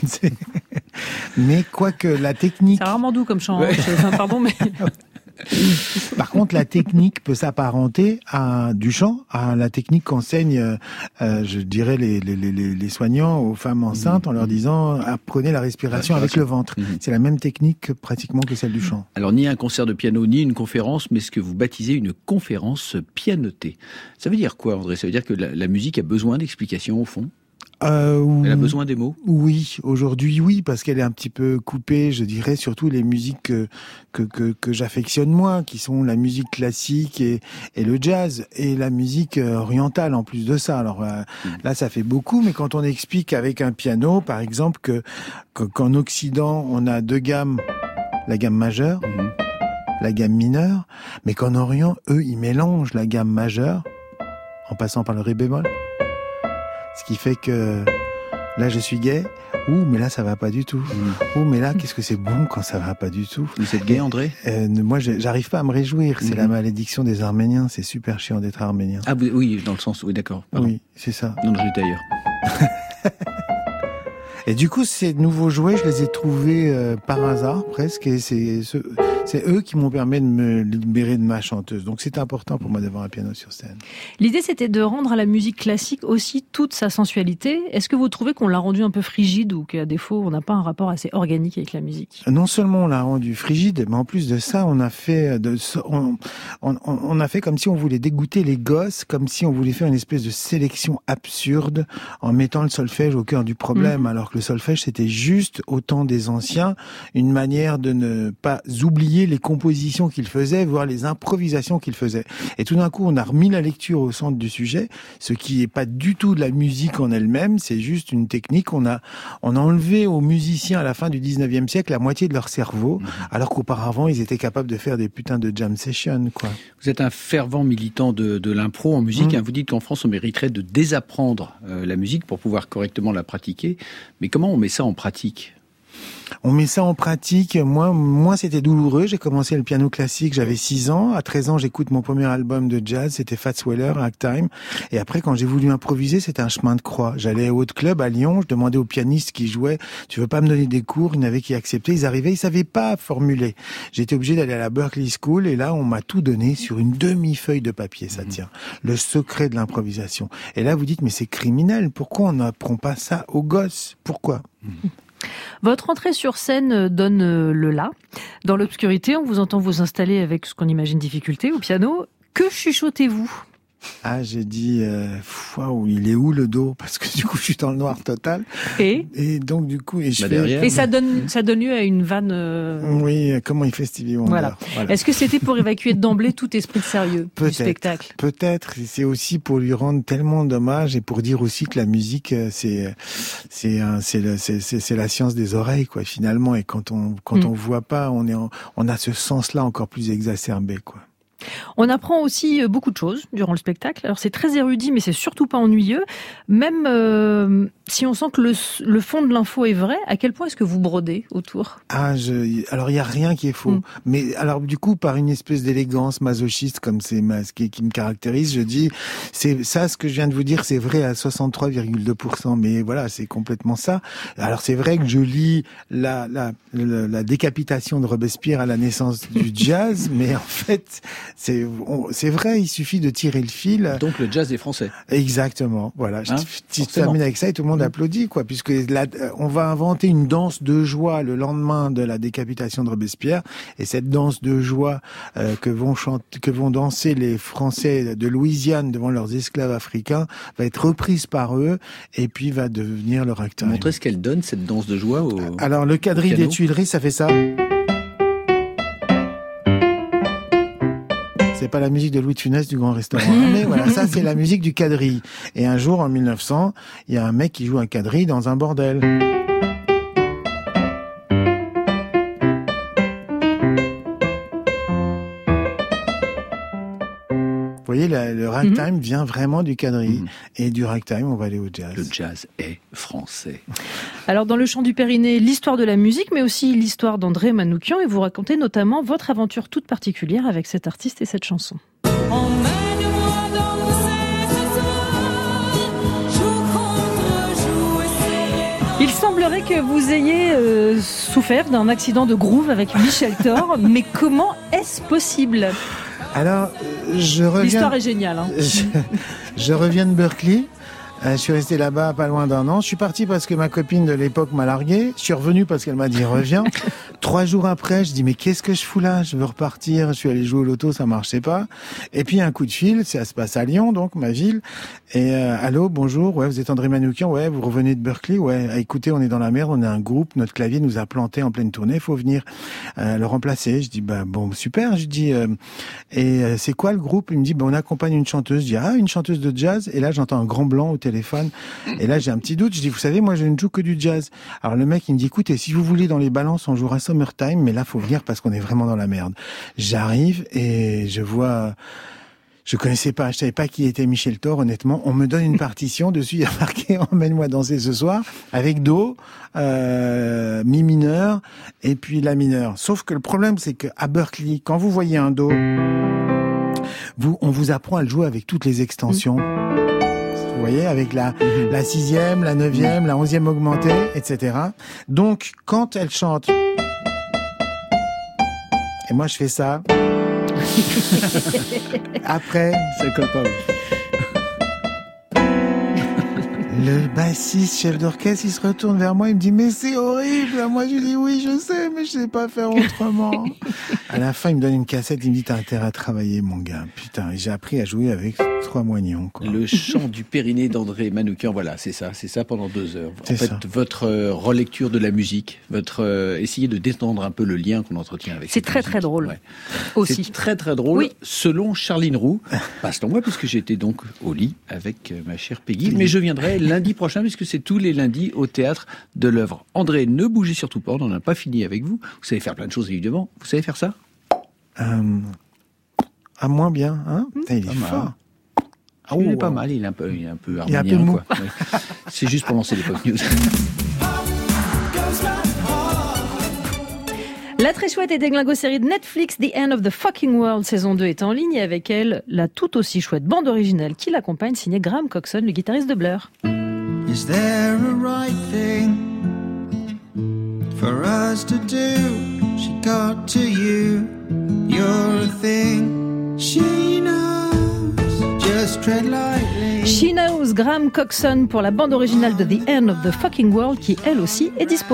Mais quoique la technique... C'est rarement doux comme chant, ouais. Pardon, mais... Par contre, la technique peut s'apparenter à du chant, à la technique qu'enseignent, je dirais, les soignants aux femmes enceintes en leur disant apprenez la respiration avec le ventre. C'est la même technique pratiquement que celle du chant. Alors, ni un concert de piano, ni une conférence, mais ce que vous baptisez une conférence pianotée. Ça veut dire quoi, André? Ça veut dire que la musique a besoin d'explications au fond? Elle a besoin des mots? Oui, aujourd'hui oui, parce qu'elle est un petit peu coupée, je dirais, surtout les musiques que j'affectionne moi, qui sont la musique classique et le jazz, et la musique orientale en plus de ça. Alors là, ça fait beaucoup, mais quand on explique avec un piano, par exemple, qu'en Occident, on a deux gammes, la gamme majeure, la gamme mineure, mais qu'en Orient, eux, ils mélangent la gamme majeure en passant par le ré bémol. Ce qui fait que là, je suis gay. Ouh, mais là, ça va pas du tout. Ouh, mais là, qu'est-ce que c'est bon quand ça va pas du tout. Vous êtes gay, André? Moi, j'arrive pas à me réjouir. C'est la malédiction des Arméniens. C'est super chiant d'être arménien. Ah oui, dans le sens, oui, d'accord. Pardon. Oui, c'est ça. Non, j'étais ailleurs. Et du coup, ces nouveaux jouets, je les ai trouvés par hasard, presque. Et c'est eux qui m'ont permis de me libérer de ma chanteuse. Donc c'est important pour moi d'avoir un piano sur scène. L'idée, c'était de rendre à la musique classique aussi toute sa sensualité. Est-ce que vous trouvez qu'on l'a rendue un peu frigide ou qu'à défaut, on n'a pas un rapport assez organique avec la musique? Non seulement on l'a rendue frigide, mais en plus de ça, on a fait on a fait comme si on voulait dégoûter les gosses, comme si on voulait faire une espèce de sélection absurde en mettant le solfège au cœur du problème, alors que le solfège, c'était juste, au temps des anciens, une manière de ne pas oublier les compositions qu'ils faisaient, voire les improvisations qu'ils faisaient. Et tout d'un coup, on a remis la lecture au centre du sujet, ce qui est pas du tout de la musique en elle-même, c'est juste une technique. On a enlevé aux musiciens à la fin du 19e siècle la moitié de leur cerveau, alors qu'auparavant, ils étaient capables de faire des putains de jam sessions, quoi. Vous êtes un fervent militant de l'impro en musique. Vous dites qu'en France, on mériterait de désapprendre la musique pour pouvoir correctement la pratiquer. Mais comment on met ça en pratique ? On met ça en pratique. Moi, c'était douloureux. J'ai commencé le piano classique, j'avais 6 ans. À 13 ans, j'écoute mon premier album de jazz, c'était Fats Waller, Ragtime. Et après, quand j'ai voulu improviser, c'était un chemin de croix. J'allais au Haute Club à Lyon, je demandais aux pianistes qui jouaient, tu veux pas me donner des cours? Il y en avait qui acceptaient. Ils arrivaient, ils savaient pas formuler. J'étais obligé d'aller à la Berklee School et là, on m'a tout donné sur une demi-feuille de papier, ça tient. Le secret de l'improvisation. Et là, vous dites, mais c'est criminel. Pourquoi on n'apprend pas ça aux gosses? Pourquoi? Votre entrée sur scène donne le la. Dans l'obscurité, on vous entend vous installer avec ce qu'on imagine difficulté au piano. Que chuchotez-vous ? Ah, j'ai dit, waouh, il est où le dos? Parce que du coup, je suis dans le noir total. Et donc, du coup, je fais... Et ça donne lieu à une vanne... Oui, comment il fait Stevie Wonder. Voilà. Est-ce que c'était pour évacuer d'emblée tout esprit de sérieux du spectacle? Peut-être. C'est aussi pour lui rendre tellement d'hommage et pour dire aussi que la musique, c'est la science des oreilles, quoi, finalement. Et quand on voit pas, on a ce sens-là encore plus exacerbé, quoi. On apprend aussi beaucoup de choses durant le spectacle. Alors c'est très érudit, mais c'est surtout pas ennuyeux. Même si on sent que le fond de l'info est vrai, à quel point est-ce que vous brodez autour ? Alors il y a rien qui est faux. Mais alors du coup, par une espèce d'élégance masochiste comme c'est qui me caractérise, je dis, c'est ça, ce que je viens de vous dire, c'est vrai à 63,2%. Mais voilà, c'est complètement ça. Alors c'est vrai que je lis la décapitation de Robespierre à la naissance du jazz, mais en fait, c'est vrai, il suffit de tirer le fil. Donc le jazz est français. Exactement, voilà. Je termine avec ça et tout le monde applaudit, quoi, puisque là, on va inventer une danse de joie le lendemain de la décapitation de Robespierre, et cette danse de joie que vont danser les Français de Louisiane devant leurs esclaves africains va être reprise par eux, et puis va devenir le ragtime. Montrez ce qu'elle donne, cette danse de joie Alors le quadrille des Tuileries, ça fait ça. C'est pas la musique de Louis de Funès du Grand Restaurant. Mais voilà, ça c'est la musique du quadrille. Et un jour, en 1900, il y a un mec qui joue un quadrille dans un bordel. Vous voyez, le ragtime vient vraiment du quadrille. Et du ragtime, on va aller au jazz. Le jazz est français. Alors, dans le chant du Périnée, l'histoire de la musique, mais aussi l'histoire d'André Manoukian. Et vous racontez notamment votre aventure toute particulière avec cet artiste et cette chanson. Il semblerait que vous ayez souffert d'un accident de groove avec Michel Thor. Mais comment est-ce possible ? Alors, l'histoire est géniale. Hein. Je reviens de Berklee. Je suis resté là-bas pas loin d'un an. Je suis parti parce que ma copine de l'époque m'a largué. Je suis revenu parce qu'elle m'a dit reviens. 3 jours après, je dis mais qu'est-ce que je fous là? Je veux repartir. Je suis allé jouer au loto, ça marchait pas. Et puis un coup de fil, ça se passe à Lyon, donc ma ville. Et allô, bonjour. Ouais, vous êtes André Manoukian. Ouais, vous revenez de Berklee. Ouais, écoutez, on est dans la merde. On est un groupe. Notre clavier nous a planté en pleine tournée. Faut venir le remplacer. Je dis bah bon super. Je dis et c'est quoi le groupe? Il me dit on accompagne une chanteuse. Je dis une chanteuse de jazz. Et là j'entends un grand blanc au téléphone. Et là, j'ai un petit doute. Je dis, vous savez, moi, je ne joue que du jazz. Alors, le mec, il me dit, écoutez, si vous voulez, dans les balances, on jouera Summertime, mais là, faut venir parce qu'on est vraiment dans la merde. J'arrive et je vois, je connaissais pas, je savais pas qui était Michel Thor, honnêtement. On me donne une partition. Dessus, il y a marqué, emmène-moi danser ce soir, avec Do, mi mineur, et puis la mineure. Sauf que le problème, c'est qu'à Berklee, quand vous voyez un Do, on vous apprend à le jouer avec toutes les extensions. Vous voyez, avec la 6e, la 9e, la 11e augmentée, etc. Donc, quand elle chante, et moi je fais ça, après, ça colle pas. Le bassiste, chef d'orchestre, il se retourne vers moi, il me dit « Mais c'est horrible !» Moi, je lui dis « Oui, je sais, mais je sais pas faire autrement. » À la fin, il me donne une cassette, il me dit « T'as intérêt à travailler, mon gars. » Putain, j'ai appris à jouer avec 3 moignons, quoi. Le chant du Périnée d'André Manoukian, voilà, c'est ça pendant 2 heures. En fait, votre relecture de la musique, essayer de détendre un peu le lien qu'on entretient avec C'est très musique. très drôle. Ouais. Aussi. C'est très très drôle, Oui. selon Charline Roux. Pas selon moi, puisque j'étais donc au lit avec ma chère Peggy. Mais je viendrai lundi prochain, puisque c'est tous les lundis au théâtre de l'œuvre. André, ne bougez surtout pas, on n'en a pas fini avec vous. Vous savez faire plein de choses, évidemment. Vous savez faire ça ? Moins bien, hein. Putain, il est fort. Il est pas mal, il est un peu harmonien, il est un peu mou. quoi. Ouais. C'est juste pour lancer les pop news. La très chouette et déglingo série de Netflix, The End of the Fucking World, saison 2 est en ligne et avec elle, la tout aussi chouette bande originale qui l'accompagne, signée Graham Coxon, le guitariste de Blur. Is there a right thing for us to do? She got to you, you're a thing. She knows, just tread lightly. She Knows, Graham Coxon pour la bande originale de The End of the Fucking World qui, elle aussi, est dispo.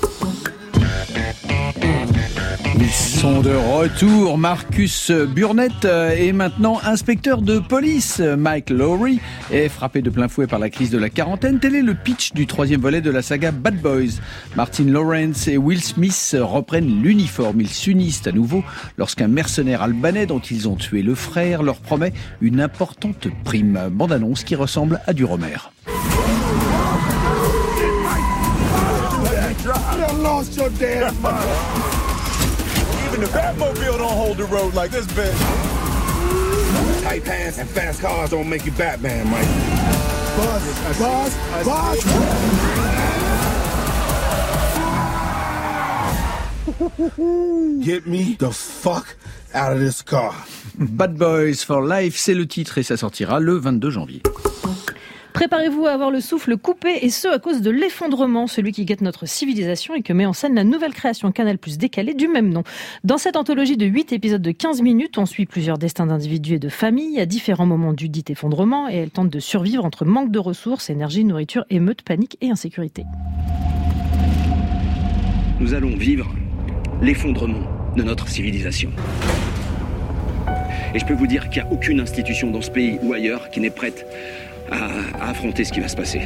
Ils sont de retour. Marcus Burnett est maintenant inspecteur de police. Mike Lowry est frappé de plein fouet par la crise de la quarantaine. Tel est le pitch du 3e volet de la saga Bad Boys. Martin Lawrence et Will Smith reprennent l'uniforme. Ils s'unissent à nouveau lorsqu'un mercenaire albanais dont ils ont tué le frère leur promet une importante prime. Bande-annonce qui ressemble à du Romer. Even the Batmobile don't hold the road like this, bitch. Tight pants and fast cars don't make you Batman, Mike. Boss. Get me the fuck out of this car. Bad Boys for Life, c'est le titre et ça sortira le 22 janvier. Préparez-vous à avoir le souffle coupé et ce à cause de l'effondrement, celui qui guette notre civilisation et que met en scène la nouvelle création Canal+ décalée du même nom. Dans cette anthologie de 8 épisodes de 15 minutes, on suit plusieurs destins d'individus et de familles à différents moments du dit effondrement et elles tentent de survivre entre manque de ressources, énergie, nourriture, émeutes, panique et insécurité. Nous allons vivre l'effondrement de notre civilisation. Et je peux vous dire qu'il n'y a aucune institution dans ce pays ou ailleurs qui n'est prête à affronter ce qui va se passer.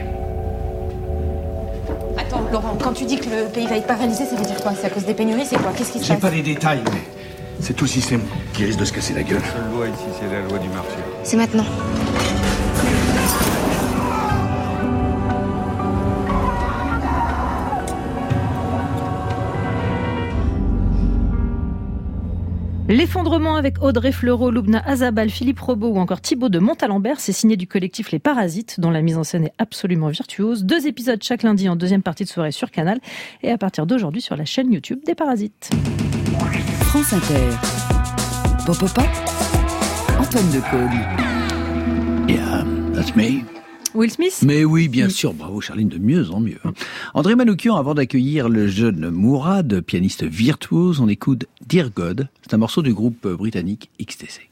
Attends, Laurent, quand tu dis que le pays va être paralysé, ça veut dire quoi? C'est à cause des pénuries, c'est quoi? Qu'est-ce qui se passe? J'ai pas les détails, mais c'est tout le système qui risque de se casser la gueule. La seule loi ici, c'est la loi du marché. C'est maintenant. L'effondrement avec Audrey Fleurot, Loubna Azabal, Philippe Robot ou encore Thibaut de Montalembert, c'est signé du collectif Les Parasites, dont la mise en scène est absolument virtuose. 2 épisodes chaque lundi en deuxième partie de soirée sur Canal et à partir d'aujourd'hui sur la chaîne YouTube des Parasites. France Inter. Pop, Antoine Decaune. Yeah, that's me. Will Smith? Mais oui, bien sûr. Bravo Charline, de mieux en mieux. André Manoukian, avant d'accueillir le jeune Mourad, pianiste virtuose, on écoute Dear God. C'est un morceau du groupe britannique XTC.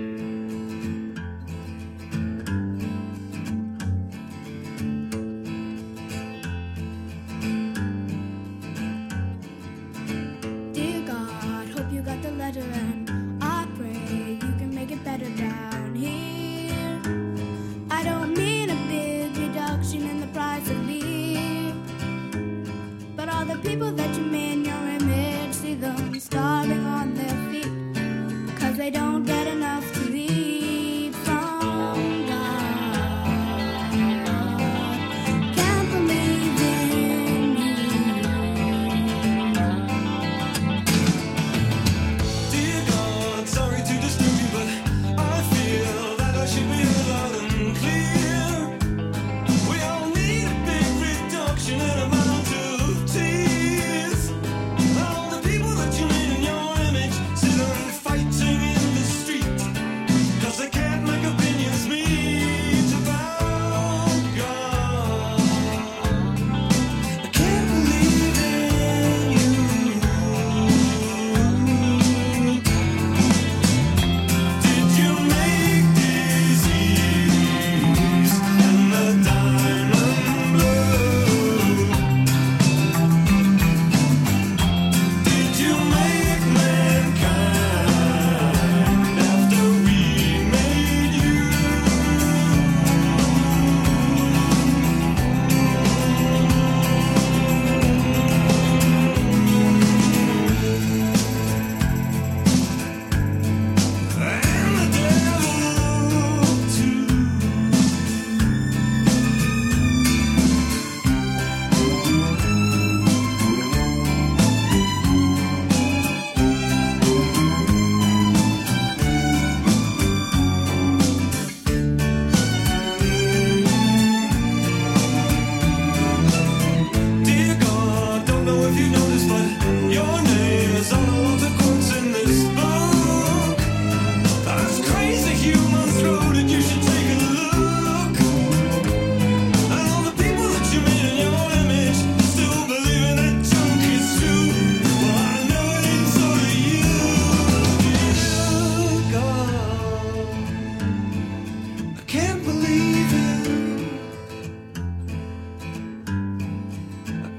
Dear God, hope you got the letter and I pray you can make it better down here. I don't mean a big reduction in the price of beer, but all the people that you made in your image, see them starving on their feet, 'cause they don't get enough to eat.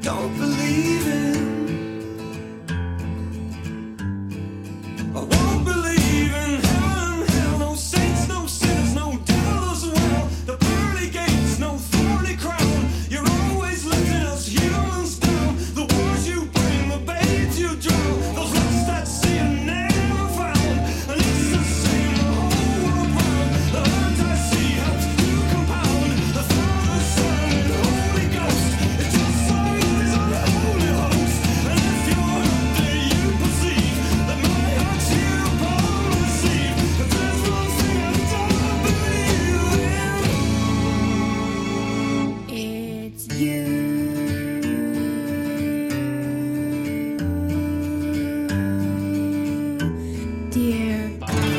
don't believe in. I won't believe in heaven, hell, no saints, no sinners, no devil as well. The pearly gates, no thorny crown. You're always letting us humans down. The wars you bring, the babes you drown. Those lost at sea are never found. And it's the same the whole world round. The hurt I see helps to compound. The Father, Son, and Holy Ghost. It's just always on the Holy Host. And if you're up there, you perceive that my heart's here upon the sea. But there's one thing I don't believe in. It's you. Dear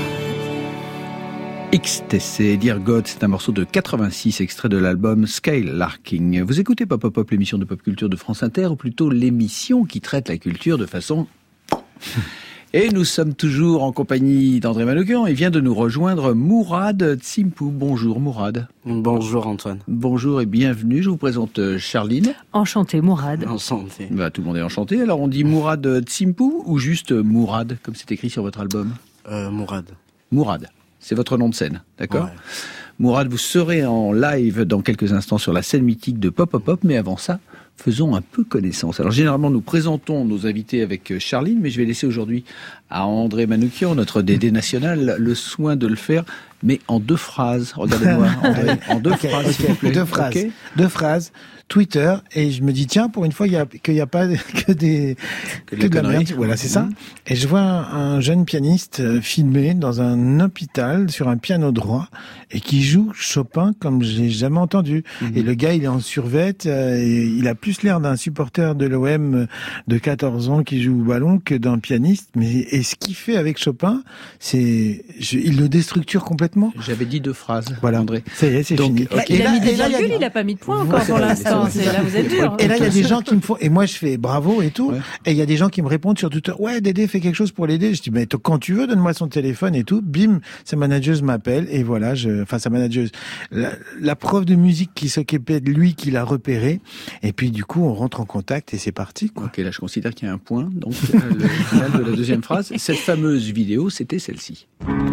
XTC, Dear God, c'est un morceau de 86, extrait de l'album Skylarking. Vous écoutez Pop Pop Pop, l'émission de pop culture de France Inter, ou plutôt l'émission qui traite la culture de façon... Et nous sommes toujours en compagnie d'André Manoukian et vient de nous rejoindre Mourad Tsimpou. Bonjour Mourad. Bonjour Antoine. Bonjour et bienvenue. Je vous présente Charline. Enchanté Mourad. Enchanté. Bah, tout le monde est enchanté. Alors on dit Mourad Tsimpou ou juste Mourad, comme c'est écrit sur votre album? Mourad. Mourad. C'est votre nom de scène, d'accord? Ouais. Mourad, vous serez en live dans quelques instants sur la scène mythique de Pop Pop Pop, mais avant ça, faisons un peu connaissance. Alors généralement, nous présentons nos invités avec Charline, mais je vais laisser aujourd'hui à André Manoukian, notre DD national, le soin de le faire, mais en 2 phrases. Regardez-moi, André, en 2 phrases, s'il vous plaît. 2 phrases. Okay. 2 phrases. Twitter, et je me dis, tiens, pour une fois, qu'il n'y a pas que de la merde. Voilà, c'est ça. Et je vois un jeune pianiste filmé dans un hôpital sur un piano droit et qui joue Chopin comme j'ai jamais entendu. Et le gars, il est en survêt, et il a plus l'air d'un supporter de l'OM de 14 ans qui joue au ballon que d'un pianiste. Et ce qu'il fait avec Chopin, il le déstructure complètement. J'avais dit 2 phrases, voilà. André. Ça y est, c'est fini. Okay. Il a mis des virgules, il n'a pas mis de points encore pour l'instant. Là, vous êtes dur. Et là, il y a des gens qui me font, et moi, je fais bravo et tout. Ouais. Et il y a des gens qui me répondent sur Twitter, ouais, Dédé fait quelque chose pour l'aider. Je dis, mais quand tu veux, donne-moi son téléphone et tout. Bim, sa manageuse m'appelle, et voilà, sa manageuse, la prof de musique qui s'occupait de lui, qui l'a repéré. Et puis, du coup, on rentre en contact et c'est parti, quoi. Ok, là, je considère qu'il y a un point. Donc, le final de la deuxième phrase. Cette fameuse vidéo, c'était celle-ci.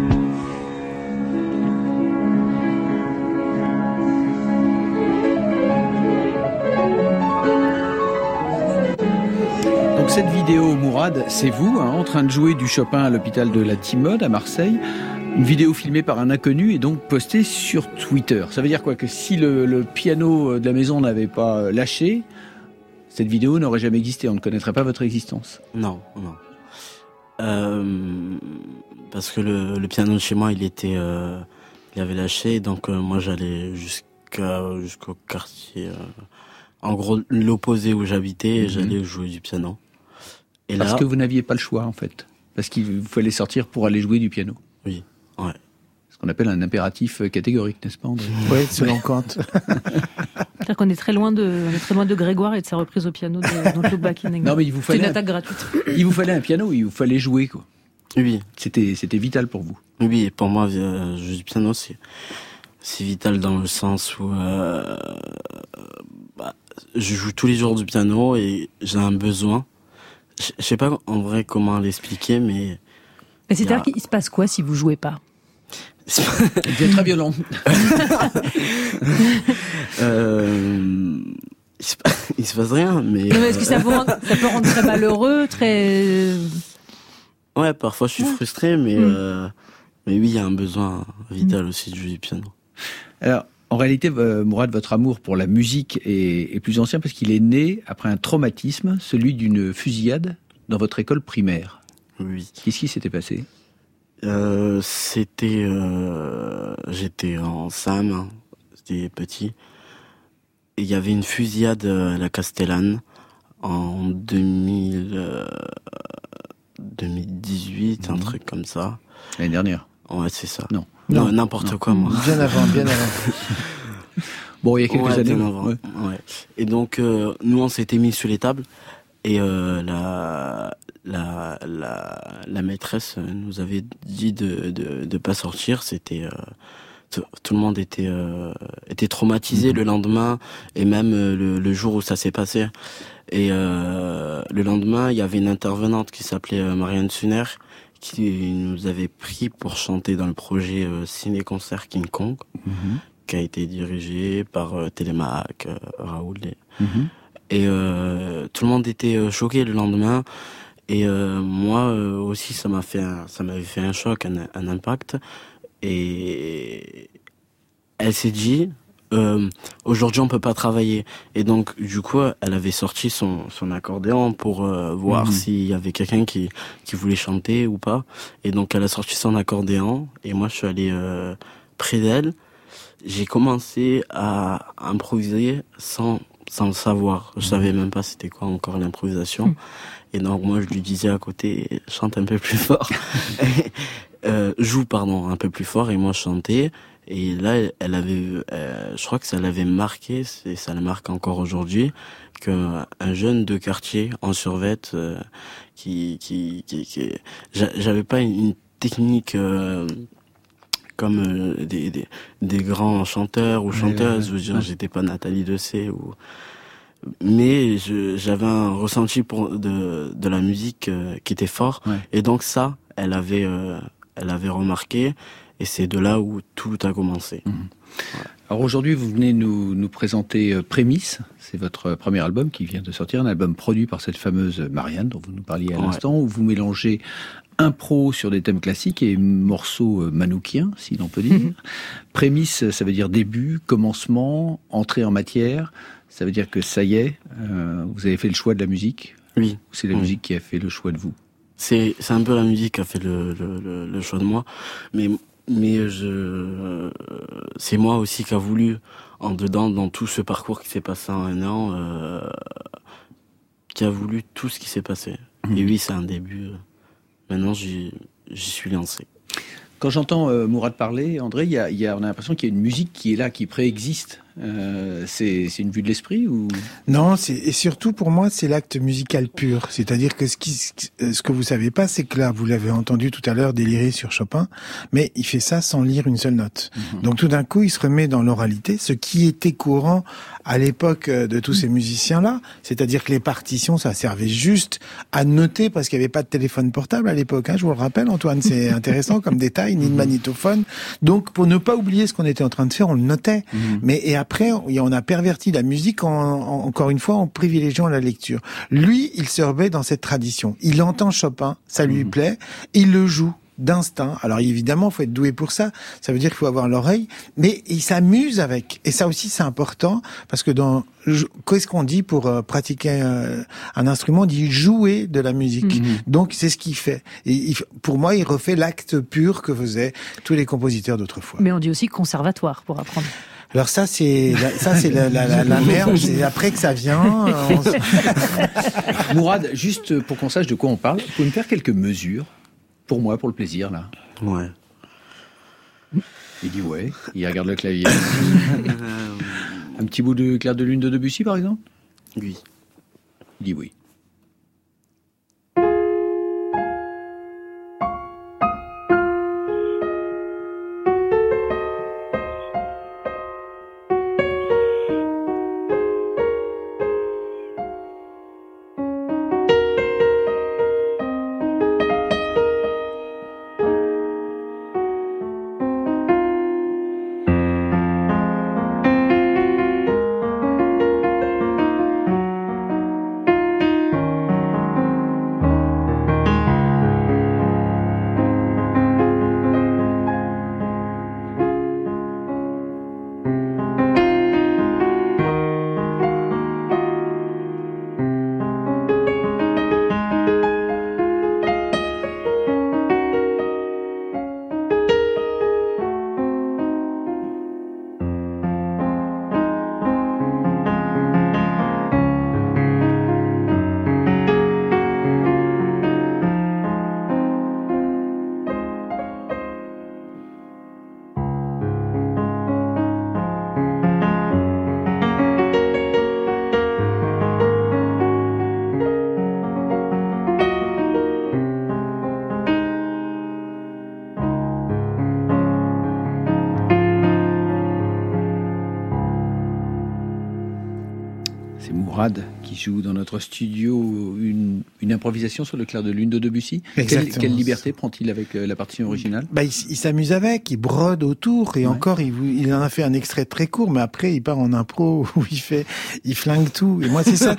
Donc cette vidéo, Mourad, c'est vous, en train de jouer du Chopin à l'hôpital de la Timone à Marseille. Une vidéo filmée par un inconnu et donc postée sur Twitter. Ça veut dire quoi? Que si le piano de la maison n'avait pas lâché, cette vidéo n'aurait jamais existé, on ne connaîtrait pas votre existence. Non. Parce que le piano de chez moi, il avait lâché, donc moi j'allais jusqu'au quartier, en gros l'opposé où j'habitais, et j'allais jouer du piano. Et parce là, que vous n'aviez pas le choix en fait, parce qu'il vous fallait sortir pour aller jouer du piano. Oui, ouais. Ce qu'on appelle un impératif catégorique, n'est-ce pas, André? Oui, selon Kant. C'est-à-dire qu'on est très loin de Grégoire et de sa reprise au piano de Don't Look Back in Anger. Non, mais il vous fallait une attaque gratuite. Il vous fallait un piano, il vous fallait jouer, quoi. Oui. C'était vital pour vous. Oui, et pour moi, jouer du piano, c'est vital dans le sens où je joue tous les jours du piano et j'ai un besoin. Je sais pas en vrai comment l'expliquer, mais c'est-à-dire qu'il se passe quoi si vous jouez pas? Il devient très violent. Il se passe rien, mais... Non, mais est-ce que ça peut rendre très malheureux, très... Ouais, parfois je suis frustré, mais oui, il y a un besoin vital aussi de jouer du piano. Alors, en réalité, Mourad, votre amour pour la musique est plus ancien parce qu'il est né après un traumatisme, celui d'une fusillade dans votre école primaire. Oui. Qu'est-ce qui s'était passé? J'étais en SAM, c'était petit, et il y avait une fusillade à la Castellane en 2018, un truc comme ça. L'année dernière? Ouais, c'est ça. Non, n'importe quoi, moi. Bien avant. Bon, il y a quelques années. Avant. Ouais. Et donc, nous, on s'était mis sur les tables, et la maîtresse nous avait dit de pas sortir. C'était tout le monde était traumatisé le lendemain et même le jour où ça s'est passé. Et le lendemain, il y avait une intervenante qui s'appelait Marianne Sunner, qui nous avait pris pour chanter dans le projet ciné-concert King Kong, qui a été dirigé par Télémac, Raoul. Et tout le monde était choqué le lendemain. Et moi aussi, ça m'avait fait un choc, un impact. Et elle s'est dit, aujourd'hui on peut pas travailler. Et donc du coup, elle avait sorti son accordéon pour voir s'il y avait quelqu'un qui voulait chanter ou pas. Et donc elle a sorti son accordéon et moi je suis allé près d'elle. J'ai commencé à improviser sans le savoir. Je savais même pas c'était quoi encore l'improvisation. Et donc moi je lui disais à côté, chante un peu plus fort. Joue un peu plus fort, et moi je chantais. Et là elle avait je crois que ça l'avait marqué, et ça le marque encore aujourd'hui, qu'un jeune de quartier en survêt j'avais pas une technique comme des grands chanteurs ou chanteuses. Je veux dire, j'étais pas Nathalie Dessay mais j'avais un ressenti de la musique qui était fort. Et donc ça, elle avait remarqué, et c'est de là où tout a commencé. Alors aujourd'hui, vous venez nous présenter Prémisse. C'est votre premier album qui vient de sortir, un album produit par cette fameuse Marianne dont vous nous parliez à l'instant, où vous mélangez impro sur des thèmes classiques et morceaux manoukiens, si l'on peut dire. Prémisse, ça veut dire début, commencement, entrée en matière. Ça veut dire que ça y est, vous avez fait le choix de la musique. Oui. C'est la musique qui a fait le choix de vous. C'est un peu la musique qui a fait le choix de moi, mais c'est moi aussi qui a voulu, en dedans, dans tout ce parcours qui s'est passé en un an, qui a voulu tout ce qui s'est passé. Et oui, c'est un début. Maintenant, j'y suis lancé. Quand j'entends Mourad parler, André, on a l'impression qu'il y a une musique qui est là, qui préexiste. C'est une vue de l'esprit ou Non, et surtout pour moi, c'est l'acte musical pur. C'est-à-dire que ce que vous savez pas, c'est que là, vous l'avez entendu tout à l'heure délirer sur Chopin, mais il fait ça sans lire une seule note. Donc tout d'un coup, il se remet dans l'oralité, ce qui était courant à l'époque de tous ces musiciens-là. C'est-à-dire que les partitions, ça servait juste à noter, parce qu'il n'y avait pas de téléphone portable à l'époque. Je vous le rappelle, Antoine, c'est intéressant comme détail, ni de magnétophone. Donc pour ne pas oublier ce qu'on était en train de faire, on le notait. Et après, on a perverti la musique encore une fois en privilégiant la lecture. Lui, il se remet dans cette tradition. Il entend Chopin, ça lui plaît, il le joue d'instinct. Alors évidemment, il faut être doué pour ça. Ça veut dire qu'il faut avoir l'oreille, mais il s'amuse avec. Et ça aussi, c'est important, parce que qu'est-ce qu'on dit pour pratiquer un instrument? On dit jouer de la musique. Donc c'est ce qu'il fait. Et pour moi, il refait l'acte pur que faisaient tous les compositeurs d'autrefois. Mais on dit aussi conservatoire pour apprendre. Alors ça c'est la merde, c'est après que ça vient. Mourad, juste pour qu'on sache de quoi on parle, vous pouvez me faire quelques mesures pour moi, pour le plaisir là. Ouais. Il dit ouais, il regarde le clavier. Un petit bout de Clair de lune de Debussy par exemple? Oui. Il dit oui. C'est Mourad qui joue dans notre studio une improvisation sur le clair de lune de Debussy. Quelle liberté prend-il avec la partition originale? Il s'amuse avec, il brode autour et encore il en a fait un extrait très court, mais après il part en impro où il flingue tout. Et moi c'est ça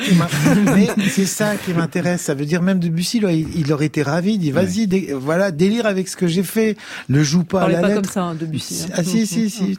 qui m'intéresse. Ça veut dire même Debussy, là, il aurait été ravi. Il dit vas-y, délire avec ce que j'ai fait. Le joue pas à la lettre. Pas comme ça, hein, Debussy. Ah si.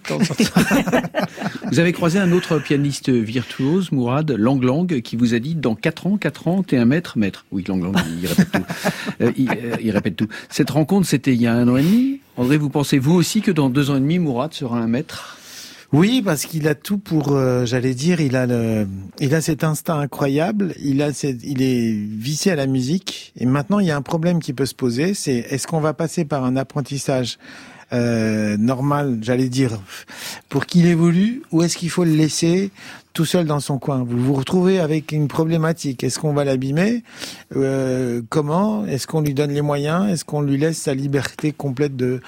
Vous avez croisé un autre pianiste virtuose, Mourad Lang, qui vous a dit dans 4 ans, t'es un maître. Oui, Lang, il répète tout. Il répète tout. Cette rencontre, c'était il y a 1 an et demi. André, vous pensez vous aussi que dans 2 ans et demi, Mourad sera un maître? Oui, parce qu'il a tout pour, il a cet instinct incroyable, il est vicié à la musique, et maintenant il y a un problème qui peut se poser, c'est est-ce qu'on va passer par un apprentissage normal, pour qu'il évolue, ou est-ce qu'il faut le laisser tout seul dans son coin? Vous vous retrouvez avec une problématique. Est-ce qu'on va l'abîmer? Comment? Est-ce qu'on lui donne les moyens? Est-ce qu'on lui laisse sa liberté complète de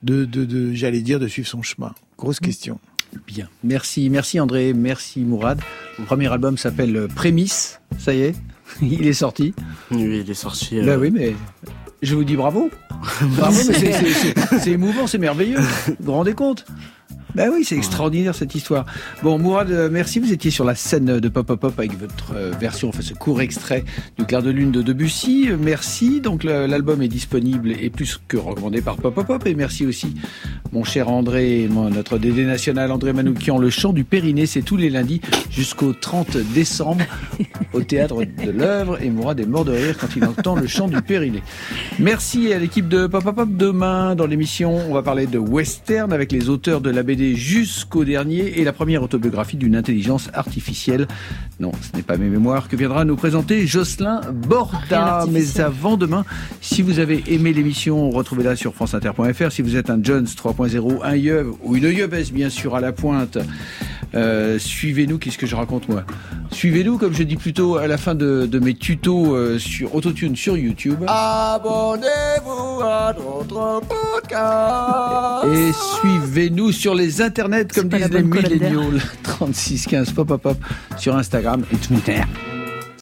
suivre son chemin? Grosse question. Bien. Merci André, merci Mourad. Le premier album s'appelle Prémisse. Ça y est, il est sorti. Oui, il est sorti. Oui, mais je vous dis bravo. Bravo, mais c'est émouvant, c'est merveilleux. Vous vous rendez compte? Ben oui, c'est extraordinaire cette histoire. Bon, Mourad, merci. Vous étiez sur la scène de Pop Pop avec votre version, ce court extrait du Clair de Lune de Debussy. Merci. Donc l'album est disponible et plus que recommandé par Pop Pop. Et merci aussi, mon cher André, notre DD national André Manoukian. Le chant du Périnée, c'est tous les lundis jusqu'au 30 décembre au théâtre de l'Œuvre. Et Mourad est mort de rire quand il entend le chant du Périnée. Merci à l'équipe de Pop Pop. Demain, dans l'émission, on va parler de western avec les auteurs de la BD jusqu'au dernier et la première autobiographie d'une intelligence artificielle. Non, ce n'est pas mes mémoires que viendra nous présenter Jocelyn Borda. Mais avant demain, si vous avez aimé l'émission, retrouvez-la sur franceinter.fr. Si vous êtes un Jones 3.0, un Yeub ou une Yeubesse bien sûr à la pointe, suivez-nous. Qu'est-ce que je raconte moi? Suivez-nous, comme je dis plutôt à la fin de mes tutos sur Autotune sur YouTube. Abonnez-vous à notre podcast. Et suivez-nous sur les internets, comme disent les milléniaux, 3615 pop sur Instagram et Twitter.